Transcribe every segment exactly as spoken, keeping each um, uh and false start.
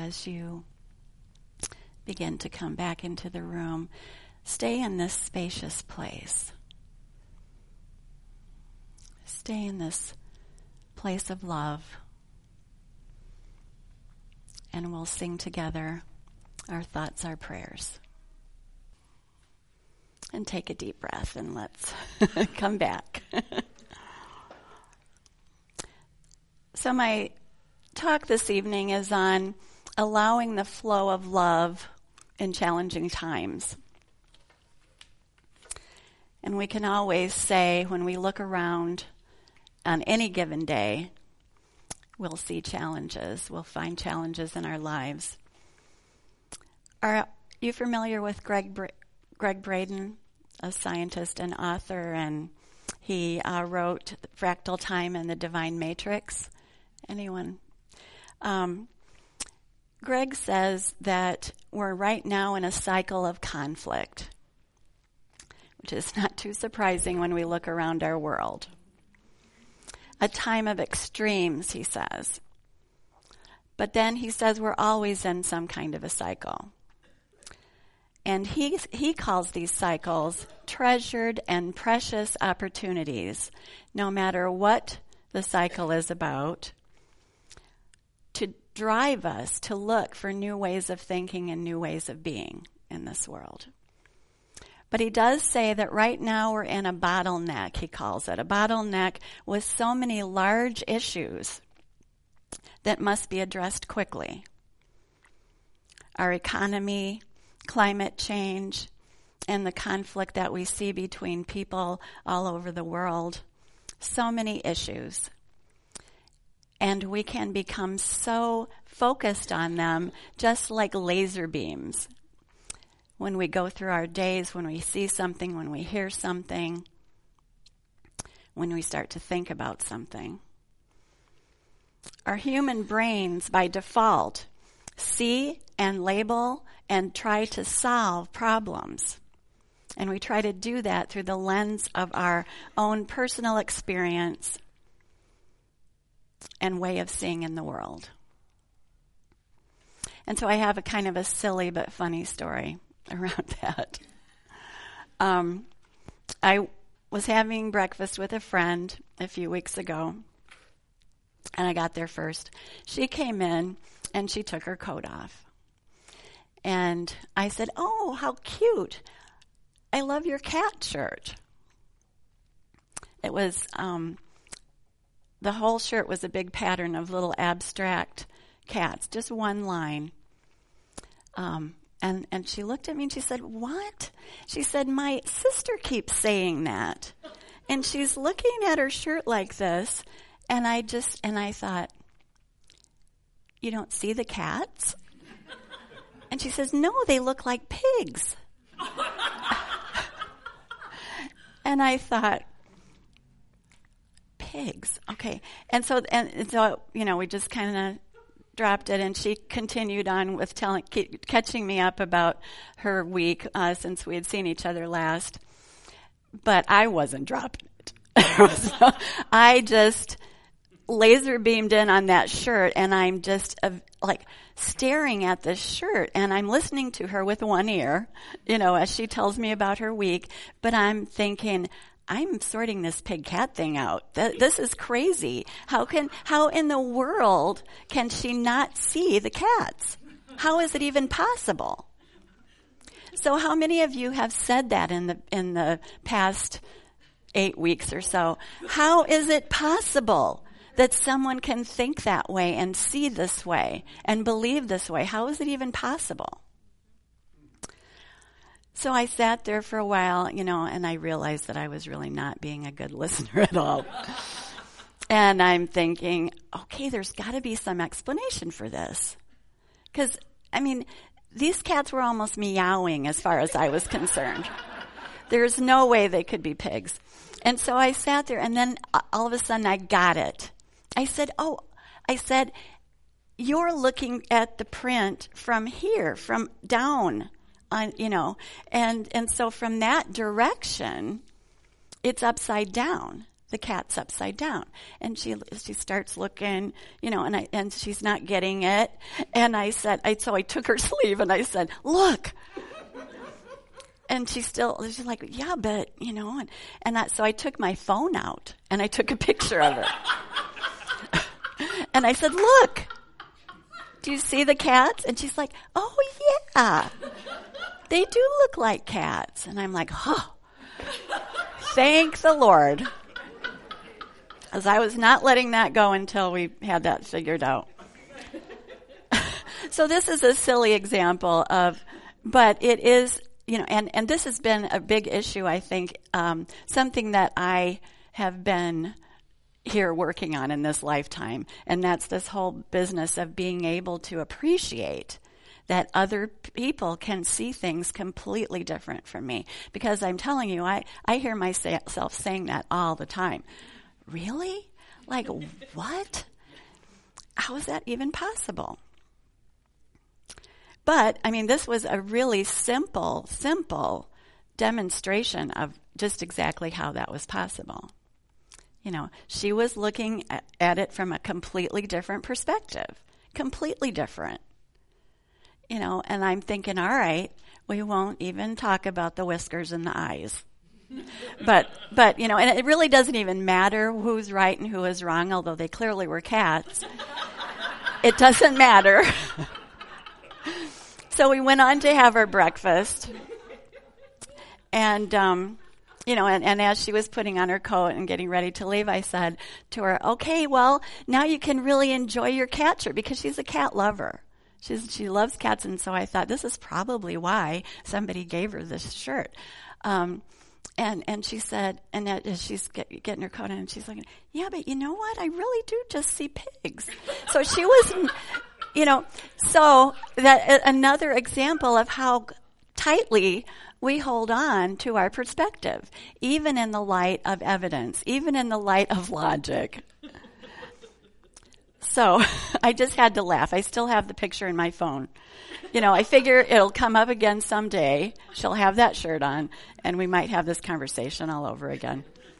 as you begin to come back into the room, stay in this spacious place. Stay in this place of love. And we'll sing together our thoughts, our prayers. And take a deep breath and let's come back. So my talk this evening is on allowing the flow of love in challenging times. And we can always say when we look around on any given day, we'll see challenges. We'll find challenges in our lives. Are you familiar with Greg Bra- Greg Braden, a scientist and author, and he uh, wrote Fractal Time and the Divine Matrix? Anyone? Um, Greg says that we're right now in a cycle of conflict, which is not too surprising when we look around our world. A time of extremes, he says. But then he says we're always in some kind of a cycle. And he he calls these cycles treasured and precious opportunities, no matter what the cycle is about, to drive us to look for new ways of thinking and new ways of being in this world. But he does say that right now we're in a bottleneck, he calls it, a bottleneck with so many large issues that must be addressed quickly. Our economy, climate change, and the conflict that we see between people all over the world. So many issues. And we can become so focused on them, just like laser beams. When we go through our days, when we see something, when we hear something, when we start to think about something. Our human brains, by default, see and label and try to solve problems. And we try to do that through the lens of our own personal experience and way of seeing in the world. And so I have a kind of a silly but funny story around that. Um, I was having breakfast with a friend a few weeks ago, and I got there first. She came in, and she took her coat off. And I said, "Oh, how cute. I love your cat shirt." It was, um, the whole shirt was a big pattern of little abstract cats, just one line. Um, and, and she looked at me and she said, "What?" She said, "My sister keeps saying that." And she's looking at her shirt like this. And I just, and I thought, "You don't see the cats?" And she says, "No, they look like pigs." And I thought, pigs, okay. And so, and so, you know, we just kind of dropped it, and she continued on with telling, keep, catching me up about her week uh, since we had seen each other last. But I wasn't dropping it. So I just laser beamed in on that shirt, and I'm just uh, like staring at this shirt, and I'm listening to her with one ear, you know, as she tells me about her week, but I'm thinking, I'm sorting this pig cat thing out. Th- this is crazy. How can, how in the world can she not see the cats? How is it even possible? So how many of you have said that in the, in the past eight weeks or so? How is it possible that someone can think that way and see this way and believe this way? How is it even possible? So I sat there for a while, you know, and I realized that I was really not being a good listener at all. And I'm thinking, okay, there's got to be some explanation for this. Because, I mean, these cats were almost meowing as far as I was concerned. There's no way they could be pigs. And so I sat there, and then all of a sudden I got it. I said, oh, I said, you're looking at the print from here, from down, on, you know, and, and so from that direction, it's upside down. the cat's upside down. And she she starts looking, you know, and I and she's not getting it. And I said, I so I took her sleeve and I said, look. And she still, she's like, yeah, but, you know, and, and that, so I took my phone out and I took a picture of her. And I said, look, do you see the cats? And she's like, oh, yeah, they do look like cats. And I'm like, oh, thank the Lord. As I was not letting that go until we had that figured out. So this is a silly example of, but it is, you know, and, and this has been a big issue, I think, um, something that I have been here working on in this lifetime, and that's this whole business of being able to appreciate that other people can see things completely different from me. Because I'm telling you, I, I hear myself saying that all the time. Really? Like, what? How is that even possible? But, I mean, this was a really simple, simple demonstration of just exactly how that was possible. You know, she was looking at, at it from a completely different perspective. Completely different. You know, and I'm thinking, all right, we won't even talk about the whiskers and the eyes. But, but you know, and it really doesn't even matter who's right and who is wrong, although they clearly were cats. It doesn't matter. So we went on to have our breakfast. And, um, you know, and, and as she was putting on her coat and getting ready to leave, I said to her, okay, well, now you can really enjoy your cat shirt, because she's a cat lover. She's, she loves cats, and so I thought this is probably why somebody gave her this shirt. Um, and, and she said, and as she's get, getting her coat on, and she's looking, yeah, but you know what? I really do just see pigs. So she was... You know, so that another example of how tightly we hold on to our perspective, even in the light of evidence, even in the light of logic. So I just had to laugh. I still have the picture in my phone. You know, I figure it'll come up again someday. She'll have that shirt on, and we might have this conversation all over again.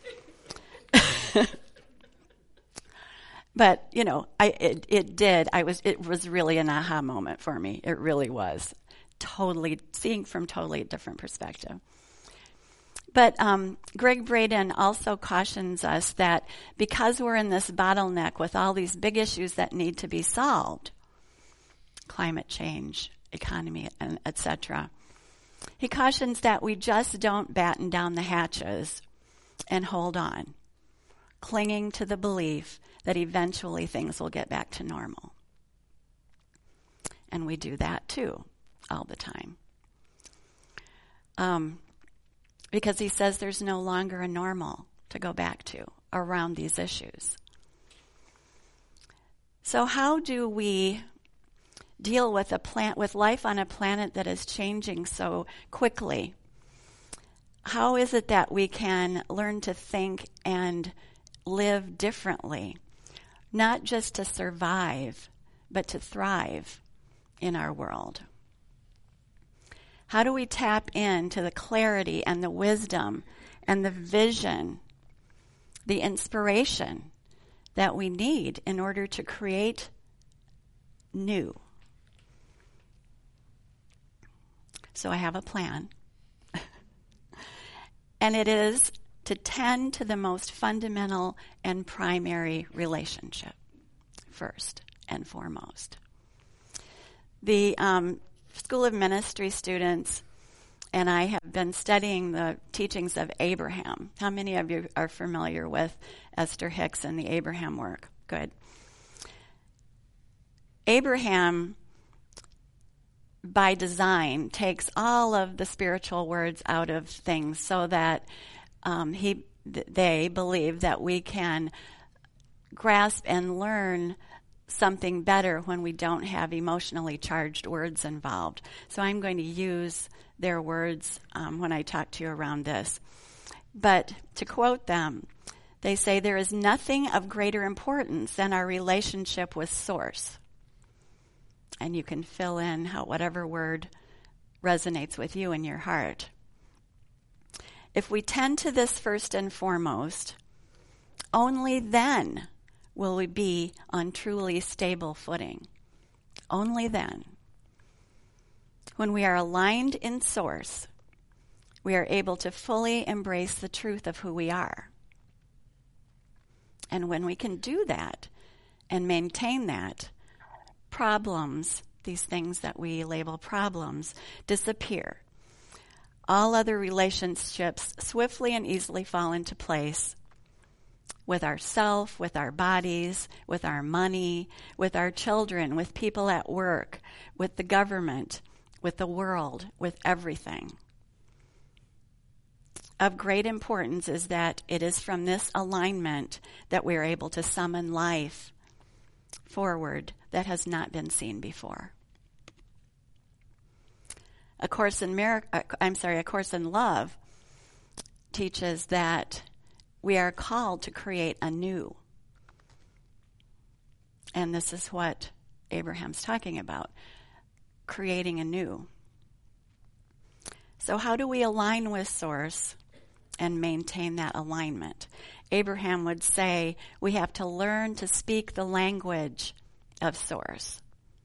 But, you know, I it, it did. I was it was really an aha moment for me. It really was. Totally seeing from totally a different perspective. But um, Greg Braden also cautions us that because we're in this bottleneck with all these big issues that need to be solved, climate change, economy, and et cetera, he cautions that we just don't batten down the hatches and hold on, clinging to the belief that eventually things will get back to normal. And we do that too, all the time. Um, because he says there's no longer a normal to go back to around these issues. So how do we deal with a plant, with life on a planet that is changing so quickly? How is it that we can learn to think and live differently? Not just to survive, but to thrive in our world. How do we tap into the clarity and the wisdom and the vision, the inspiration that we need in order to create new? So I have a plan. And it is to tend to the most fundamental and primary relationship first and foremost. The um, School of Ministry students and I have been studying the teachings of Abraham. How many of you are familiar with Esther Hicks and the Abraham work? Good. Abraham, by design, takes all of the spiritual words out of things so that Um, he, they believe that we can grasp and learn something better when we don't have emotionally charged words involved. So I'm going to use their words um, when I talk to you around this. But to quote them, they say, there is nothing of greater importance than our relationship with Source. And you can fill in how whatever word resonates with you in your heart. If we tend to this first and foremost, only then will we be on truly stable footing. Only then. When we are aligned in Source, we are able to fully embrace the truth of who we are. And when we can do that and maintain that, problems, these things that we label problems, disappear. All other relationships swiftly and easily fall into place with ourself, with our bodies, with our money, with our children, with people at work, with the government, with the world, with everything. Of great importance is that it is from this alignment that we are able to summon life forward that has not been seen before. A Course in Mir- I'm sorry, A Course in Love teaches that we are called to create anew. And this is what Abraham's talking about, creating anew. So how do we align with Source and maintain that alignment? Abraham would say we have to learn to speak the language of Source.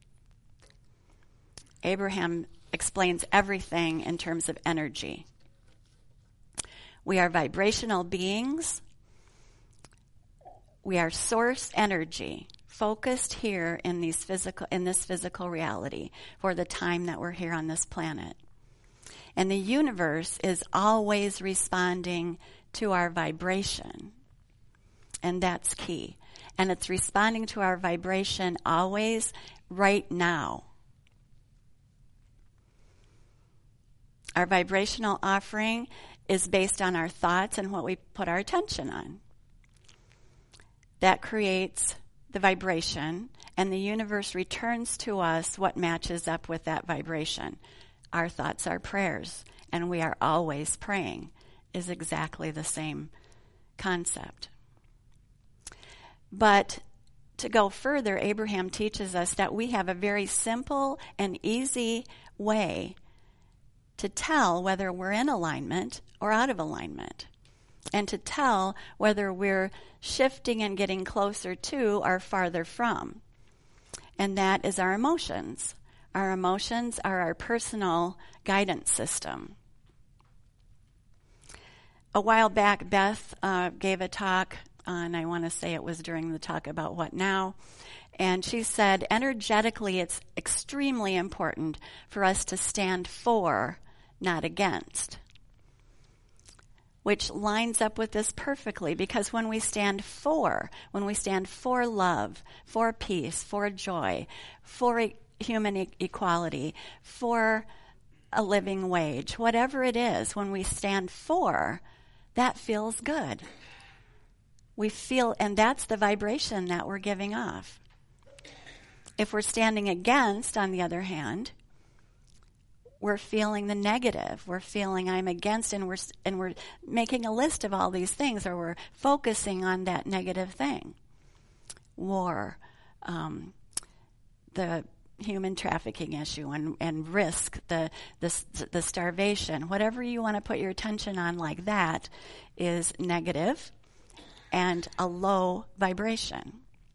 Abraham explains everything in terms of energy. We are vibrational beings. We are source energy, focused here in these physical in this physical reality for the time that we're here on this planet. And the universe is always responding to our vibration. And that's key. And it's responding to our vibration always right now. Our vibrational offering is based on our thoughts and what we put our attention on. That creates the vibration, and the universe returns to us what matches up with that vibration. Our thoughts are prayers, and we are always praying, is exactly the same concept. But to go further, Abraham teaches us that we have a very simple and easy way to tell whether we're in alignment or out of alignment, and to tell whether we're shifting and getting closer to or farther from. And that is our emotions. Our emotions are our personal guidance system. A while back, Beth uh, gave a talk, uh, and I want to say it was during the talk about What Now, and she said, energetically, it's extremely important for us to stand for, not against, which lines up with this perfectly, because when we stand for, when we stand for love, for peace, for joy, for e- human e- equality, for a living wage, whatever it is, when we stand for, that feels good. We feel, and that's the vibration that we're giving off. If we're standing against, on the other hand, we're feeling the negative. We're feeling I'm against, and we're and we're making a list of all these things, or we're focusing on that negative thing. War, um, the human trafficking issue, and, and risk, the, the the starvation, whatever you want to put your attention on like that is negative and a low vibration.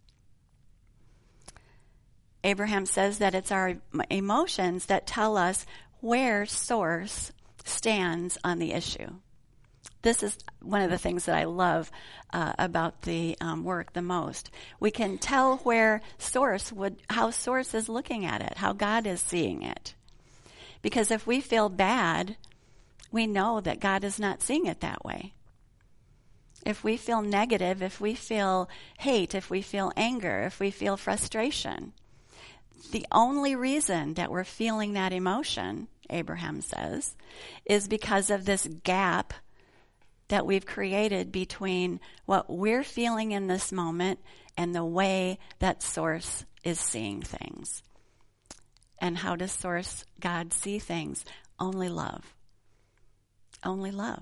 Abraham says that it's our emotions that tell us where Source stands on the issue. This is one of the things that I love uh, about the um, work the most. We can tell where Source would, how Source is looking at it, how God is seeing it. Because if we feel bad, we know that God is not seeing it that way. If we feel negative, if we feel hate, if we feel anger, if we feel frustration, the only reason that we're feeling that emotion, Abraham says, is because of this gap that we've created between what we're feeling in this moment and the way that Source is seeing things. And how does Source, God, see things? Only love. Only love.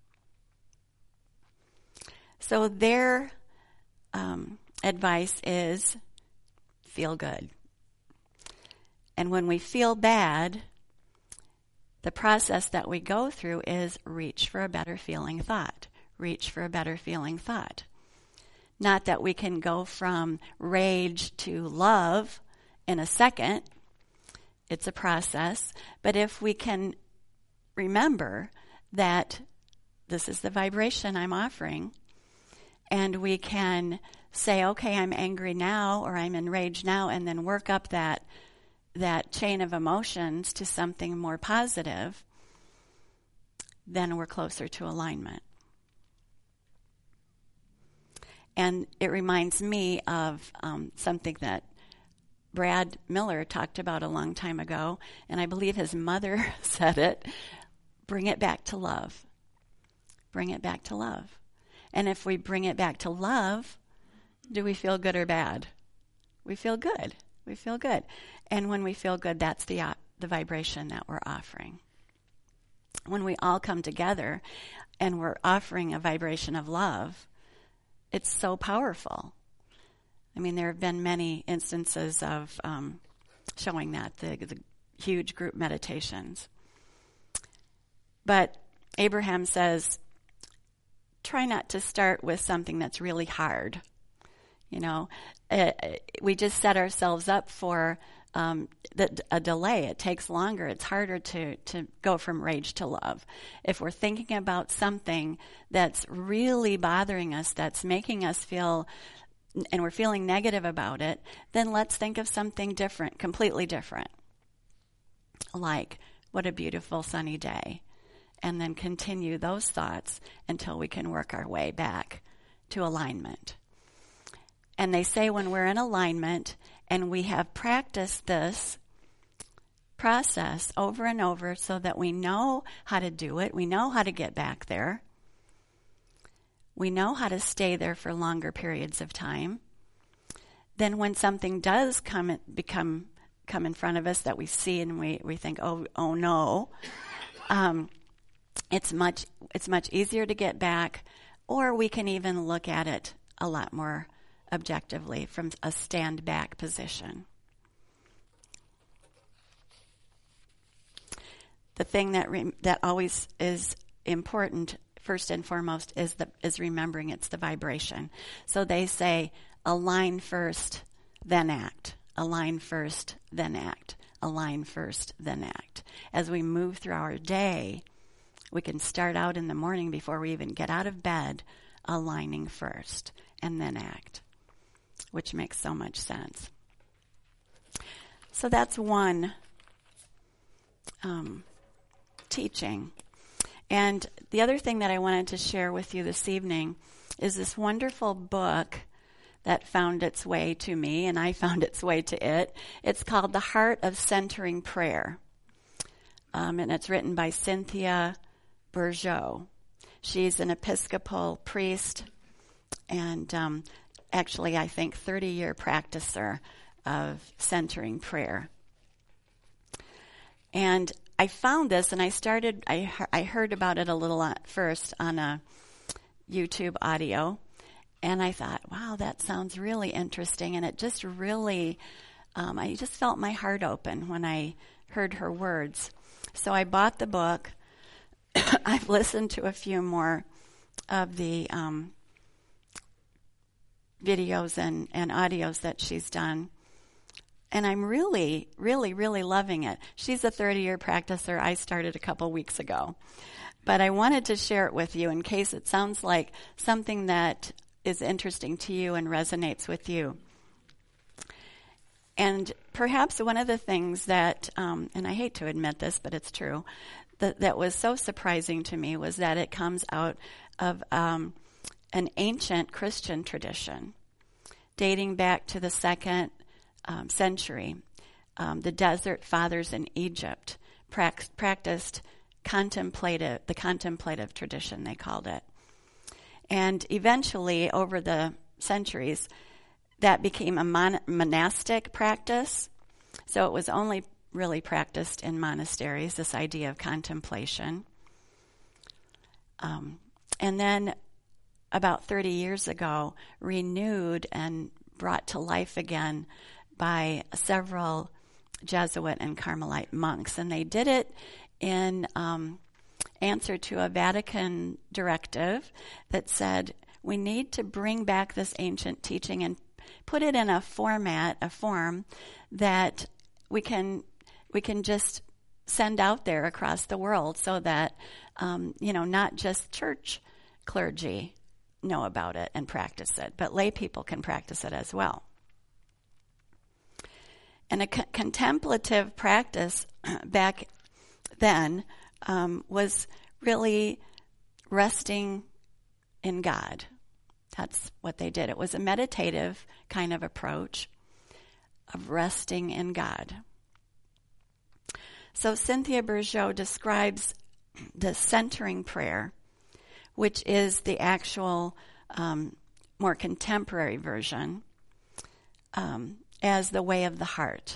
So their um, advice is feel good. And when we feel bad, the process that we go through is reach for a better feeling thought. Reach for a better feeling thought. Not that we can go from rage to love in a second. It's a process. But if we can remember that this is the vibration I'm offering, and we can say, okay, I'm angry now, or I'm enraged now, and then work up that that chain of emotions to something more positive, then we're closer to alignment. And it reminds me of um, something that Brad Miller talked about a long time ago, and I believe his mother said it, bring it back to love. Bring it back to love. And if we bring it back to love, do we feel good or bad? We feel good. We feel good. And when we feel good, that's the uh, the vibration that we're offering. When we all come together and we're offering a vibration of love, it's so powerful. I mean, there have been many instances of um, showing that, the, the huge group meditations. But Abraham says, try not to start with something that's really hard. You know, uh, we just set ourselves up for um, the, a delay. It takes longer. It's harder to, to go from rage to love. If we're thinking about something that's really bothering us, that's making us feel, and we're feeling negative about it, then let's think of something different, completely different. Like, what a beautiful sunny day. And then continue those thoughts until we can work our way back to alignment. And they say when we're in alignment and we have practiced this process over and over so that we know how to do it, we know how to get back there, we know how to stay there for longer periods of time, then when something does come become come in front of us that we see and we, we think, oh, oh no, um, it's much it's much easier to get back, or we can even look at it a lot more objectively from a stand back position. The thing that re- that always is important, first and foremost, is the is remembering it's the vibration. So they say, align first, then act. Align first, then act. Align first, then act. As we move through our day, we can start out in the morning before we even get out of bed, aligning first, and then act, which makes so much sense. So that's one um, teaching. And the other thing that I wanted to share with you this evening is this wonderful book that found its way to me, and I found its way to it. It's called The Heart of Centering Prayer. Um, and it's written by Cynthia Bourgeau. She's an Episcopal priest and um, actually, I think, thirty-year practicer of centering prayer. And I found this, and I started, I, I heard about it a little at first on a YouTube audio, and I thought, wow, that sounds really interesting, and it just really, um, I just felt my heart open when I heard her words. So I bought the book. I've listened to a few more of the um, videos and, and audios that she's done. And I'm really, really, really loving it. She's a thirty-year practicer. I started a couple weeks ago. But I wanted to share it with you in case it sounds like something that is interesting to you and resonates with you. And perhaps one of the things that, um, and I hate to admit this, but it's true, that, that was so surprising to me was that it comes out of um, an ancient Christian tradition dating back to the second um, century. Um, the Desert Fathers in Egypt prac- practiced contemplative, the contemplative tradition, they called it. And eventually, over the centuries, that became a mon- monastic practice. So it was only really practiced in monasteries, this idea of contemplation. Um, and then about thirty years ago, renewed and brought to life again by several Jesuit and Carmelite monks. And they did it in um, answer to a Vatican directive that said, we need to bring back this ancient teaching and put it in a format, a form that we can we can just send out there across the world, so that um, you know, not just church clergy know about it and practice it, but lay people can practice it as well. And a co- contemplative practice back then um, was really resting in God. That's what they did. It was a meditative kind of approach of resting in God. So Cynthia Bourgeault describes the centering prayer, which is the actual um, more contemporary version, um, as the way of the heart.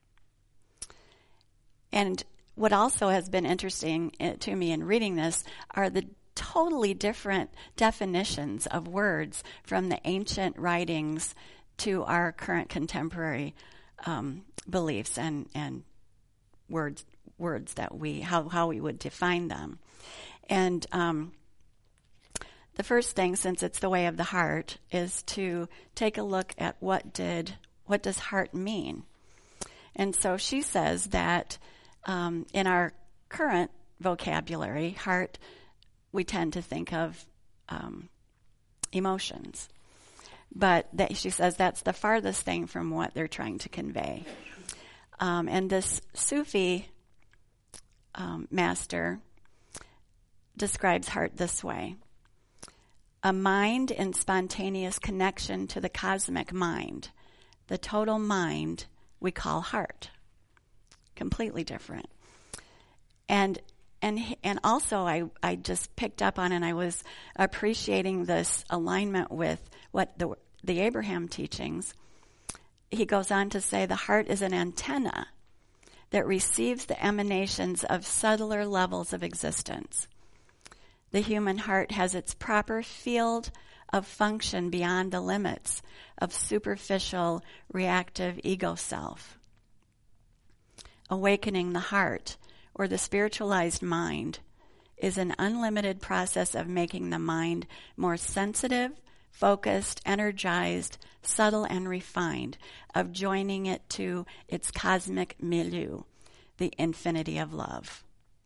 And what also has been interesting to me in reading this are the totally different definitions of words from the ancient writings to our current contemporary um, beliefs and, and words words that we how how we would define them. And um, the first thing, since it's the way of the heart, is to take a look at what did what does heart mean. And so she says that um, in our current vocabulary, heart, we tend to think of um, emotions. But that, she says that's the farthest thing from what they're trying to convey. Um, and this Sufi um, master describes heart this way: a mind in spontaneous connection to the cosmic mind. The total mind we call heart. Completely different. And and and also I, I just picked up on, and I was appreciating this alignment with what the the Abraham teachings. He goes on to say the heart is an antenna that receives the emanations of subtler levels of existence. The human heart has its proper field of function beyond the limits of superficial, reactive ego self. Awakening the heart, or the spiritualized mind, is an unlimited process of making the mind more sensitive, focused, energized, subtle, and refined, of joining it to its cosmic milieu, the infinity of love.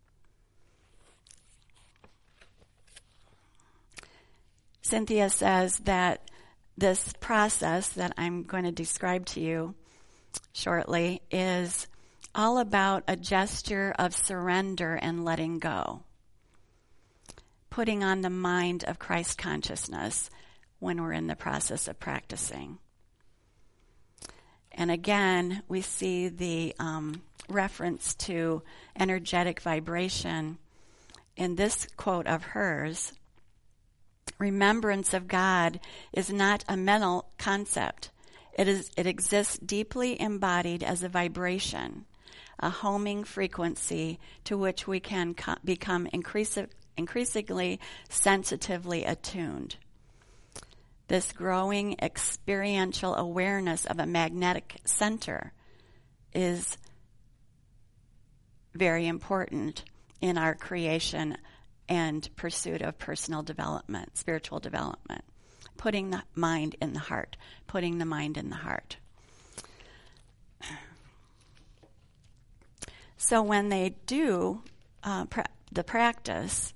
Cynthia says that this process that I'm going to describe to you shortly is all about a gesture of surrender and letting go, putting on the mind of Christ consciousness when we're in the process of practicing. And again, we see the um, reference to energetic vibration in this quote of hers. Remembrance of God is not a mental concept. It is. It exists deeply embodied as a vibration, a homing frequency to which we can co- become increase- increasingly sensitively attuned. This growing experiential awareness of a magnetic center is very important in our creation and pursuit of personal development, spiritual development. Putting the mind in the heart, putting the mind in the heart. So when they do uh, pra- the practice,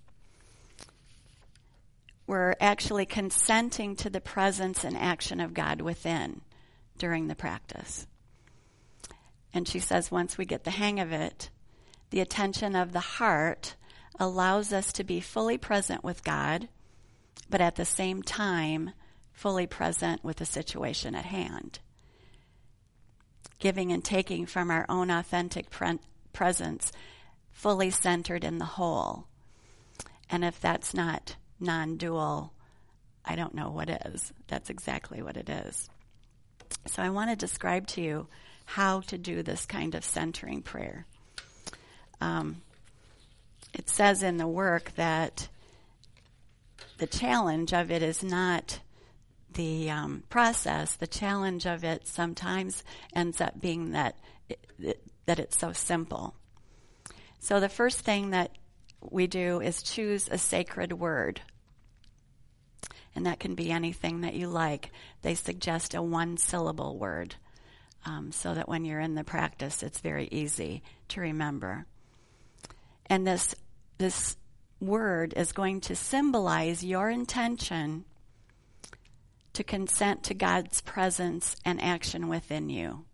we're actually consenting to the presence and action of God within during the practice. And she says once we get the hang of it, the attention of the heart allows us to be fully present with God, but at the same time, fully present with the situation at hand. Giving and taking from our own authentic pre- presence, fully centered in the whole. And if that's not non-dual, I don't know what is. That's exactly what it is. So I want to describe to you how to do this kind of centering prayer. Um, it says in the work that the challenge of it is not the um, process. The challenge of it sometimes ends up being that it, it, that it's so simple. So the first thing that we do is choose a sacred word. And that can be anything that you like. They suggest a one-syllable word um, so that when you're in the practice, it's very easy to remember. And this this word is going to symbolize your intention to consent to God's presence and action within you.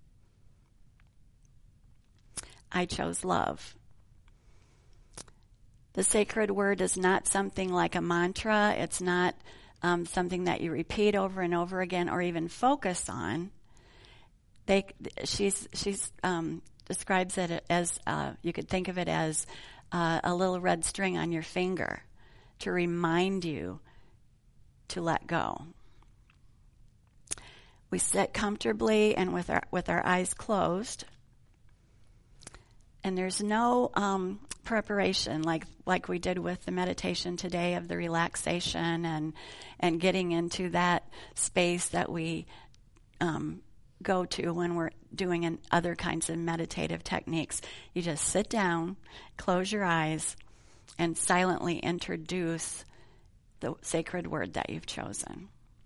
I chose love. The sacred word is not something like a mantra. It's not um, something that you repeat over and over again or even focus on. They, she's, she's um, describes it as, uh, you could think of it as uh, a little red string on your finger to remind you to let go. We sit comfortably and with our with our eyes closed. And there's no um, preparation like like we did with the meditation today of the relaxation and and getting into that space that we um, go to when we're doing an, other kinds of meditative techniques. You just sit down, close your eyes, and silently introduce the sacred word that you've chosen.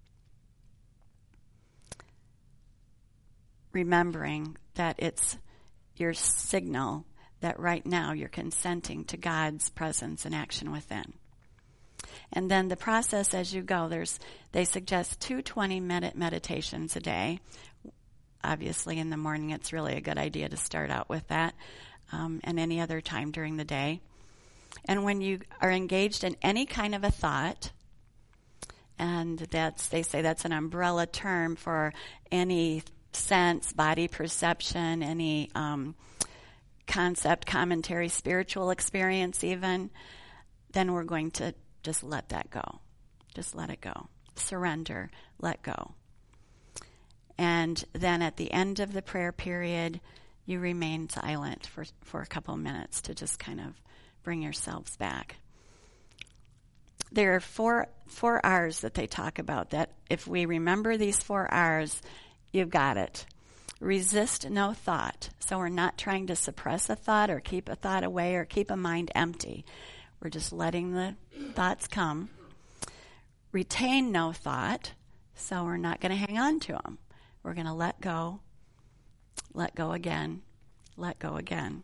Remembering that it's your signal that right now you're consenting to God's presence and action within. And then the process as you go, there's they suggest two twenty-minute meditations a day. Obviously, in the morning, it's really a good idea to start out with that, um, and any other time during the day. And when you are engaged in any kind of a thought, and that's they say that's an umbrella term for any sense, body perception, any um, concept, commentary, spiritual experience even, then we're going to just let that go. Just let it go. Surrender, let go. And then at the end of the prayer period, you remain silent for, for a couple of minutes to just kind of bring yourselves back. There are four four R's that they talk about, that if we remember these four R's, you've got it. Resist no thought. So we're not trying to suppress a thought or keep a thought away or keep a mind empty. We're just letting the thoughts come. Retain no thought. So we're not going to hang on to them. We're going to let go, let go again, let go again.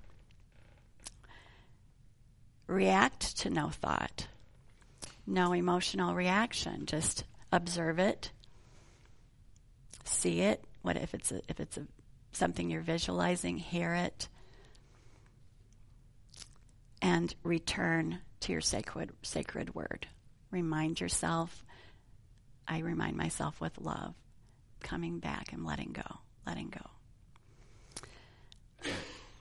React to no thought. No emotional reaction. Just observe it. See it. What if it's a, if it's a, something you're visualizing? Hear it, and return to your sacred sacred word. Remind yourself. I remind myself with love, coming back and letting go, letting go.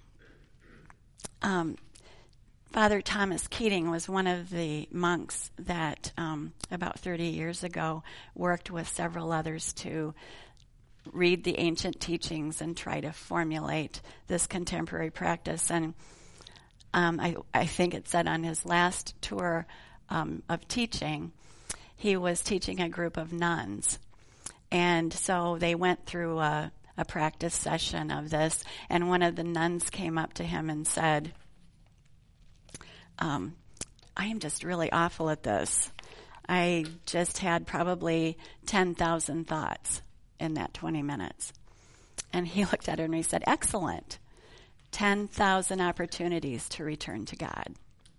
Um, Father Thomas Keating was one of the monks that um, about thirty years ago worked with several others to read the ancient teachings and try to formulate this contemporary practice. And um, I, I think it said on his last tour um, of teaching, he was teaching a group of nuns. And so they went through a, a practice session of this, and one of the nuns came up to him and said, um, I am just really awful at this. I just had probably ten thousand thoughts in that twenty minutes. And he looked at her and he said, excellent. ten thousand opportunities to return to God.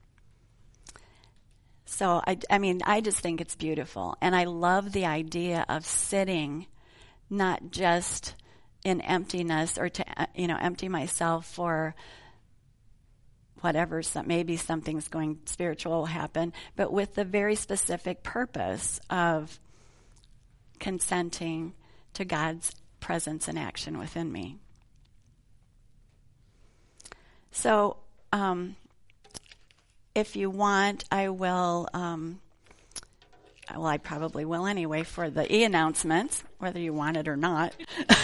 So, I, I mean, I just think it's beautiful. And I love the idea of sitting not just in emptiness or to, you know, empty myself for whatever, some, maybe something's going spiritual will happen, but with the very specific purpose of consenting to God's presence and action within me. So, um, if you want, I will, um, well, I probably will anyway for the e-announcements, whether you want it or not.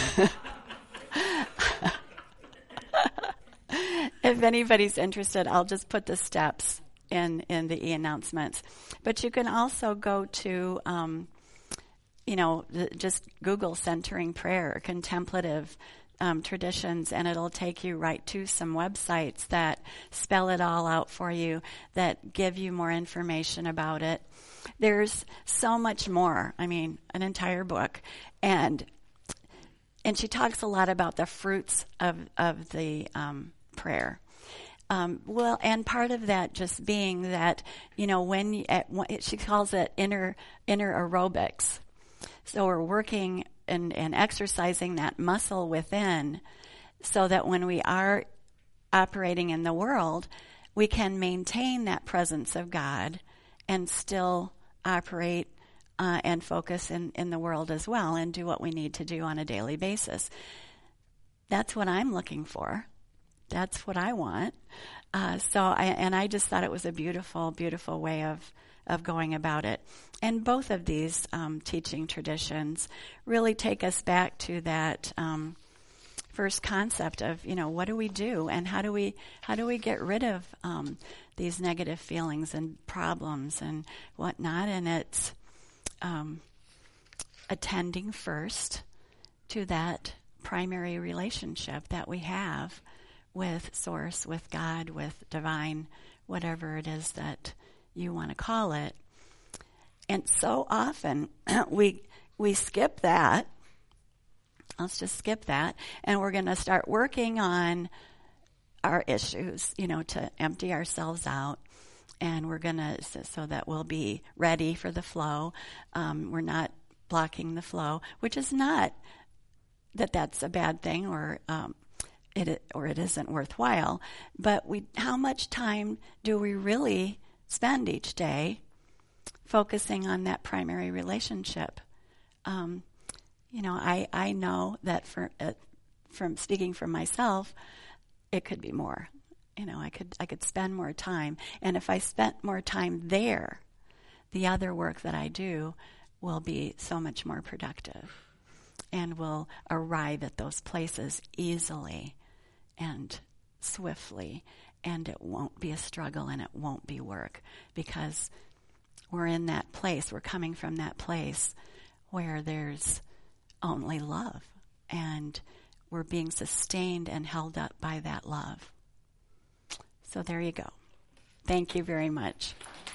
If anybody's interested, I'll just put the steps in, in the e-announcements. But you can also go to, um, you know, the, just Google centering prayer, contemplative um, traditions, and it'll take you right to some websites that spell it all out for you, that give you more information about it. There's so much more. I mean, an entire book. And and she talks a lot about the fruits of, of the um, prayer. Um, well, and part of that just being that, you know, when you, at, she calls it inner inner aerobics. So we're working and, and exercising that muscle within, so that when we are operating in the world, we can maintain that presence of God and still operate uh, and focus in, in the world as well, and do what we need to do on a daily basis. That's what I'm looking for. That's what I want. Uh, so, I, and I just thought it was a beautiful, beautiful way of, of going about it. And both of these um, teaching traditions really take us back to that um, first concept of, you know, what do we do, and how do we how do we get rid of um, these negative feelings and problems and whatnot? And it's um, attending first to that primary relationship that we have with Source, with God, with Divine, whatever it is that you want to call it. And so often we we skip that. Let's just skip that, and we're going to start working on our issues, you know, to empty ourselves out, and we're going to, so, so that we'll be ready for the flow. Um, we're not blocking the flow, which is not that that's a bad thing, or um, it or it isn't worthwhile, but we how much time do we really spend each day focusing on that primary relationship? Um, you know, I, I know that for uh, from speaking for myself, it could be more. You know, I could I could spend more time, and if I spent more time there, the other work that I do will be so much more productive, and will arrive at those places easily and swiftly, and it won't be a struggle, and it won't be work, because we're in that place, we're coming from that place where there's only love, and we're being sustained and held up by that love. So there you go. Thank you very much.